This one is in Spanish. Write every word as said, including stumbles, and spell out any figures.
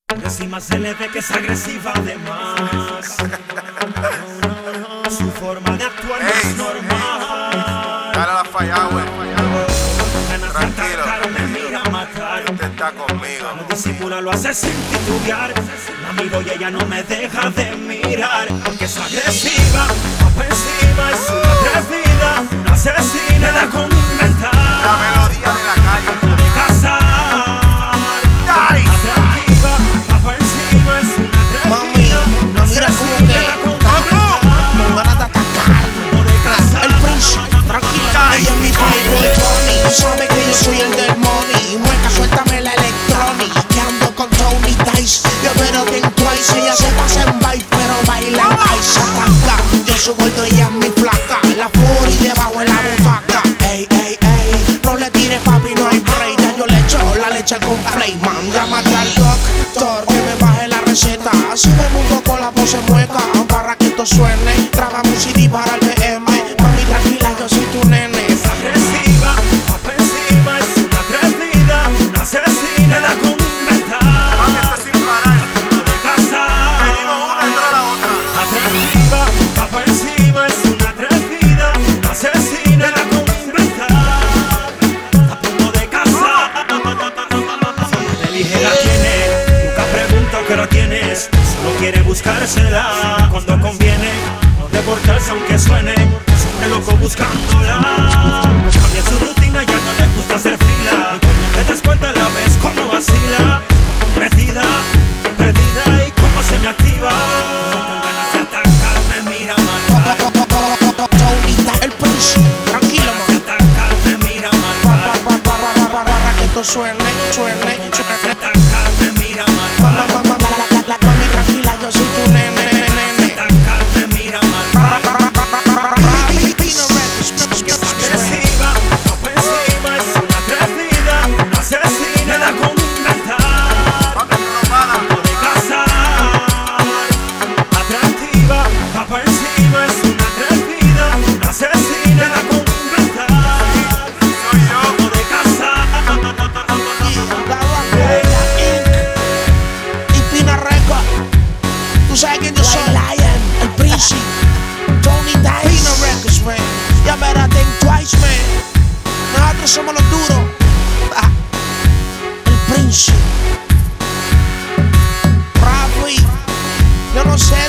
Encima se le ve que es agresiva además. Su forma de actuar no es normal. Cara la falla, güey. Tranquilo. Me mira a matar. Usted está conmigo. No disimula, lo hace sin titubear. La miro y ella no me deja de mirar. Porque es agresiva, ofensiva, es una atrevida, una asesina, la con inventar. La melodía de la calle. De casar. Atractiva, ofensiva, es una atrevida, una asesina, la con inventar. Con ganas de atacar. El príncipe, tranquila, ella es mi tipo de Tony. Sabe que yo soy el del money. Mueca, suéltame la electrónica. Que ando con Tony Dice. Yo pero think twice. Ella se pasa en bike, pero baila en ice. Ataca, yo soy gordo y ella es mi flaca. La fury debajo de la bufaca. Ey, ey, ey, no le tires papi, no hay break. Ya yo le echo la leche con Playman. Llámate al doctor que me baje la receta. Súbeme un poco la pose mueca para que esto suene. Trágame un C D para el B M. Mami tranquila, yo soy tu nene. Es agresiva, ofensiva, es una atrevida, una asesina, la con inventar. Mami, está sin parar. De casar. Pedimos una y entra la otra. Atractiva, ofensiva, es una atrevida, una asesina, la con inventar. A punto de casar. De ligera tiene, nunca pregunta que la tienes. Solo quiere buscársela cuando conviene. No deportarse aunque suene. Siempre loco buscándola. Cambia su rutina, ya no le gusta hacer fila. Te das cuenta la vez como vacila. Metida, perdida y cómo se me activa. Con ganas de atacar, me mira mal. Tony Dice, el príncipe, tranquilo, De atacar, me mira mal. para, para, para, para que esto suene, suene, De suene. atacar, me mira mal. Mami tranquila, yo soy tu nene, De nene. atacar, me mira mal. Agresiva, ofensiva, es una atrevida, una asesina, la con inventar. Mami, tú no paras. De casar. Atractiva, ofensiva, es una atrevida, una asesina, la con inventar. Soy yo. De casar. La Rafaela Inc y Pina Record. Tú sabes quién yo soy. Lion, el príncipe, Tony Dice, Pina Records, man. Ya better think twice, man. Nosotros somos los duros. Ah, el príncipe, Rafi. Yo no sé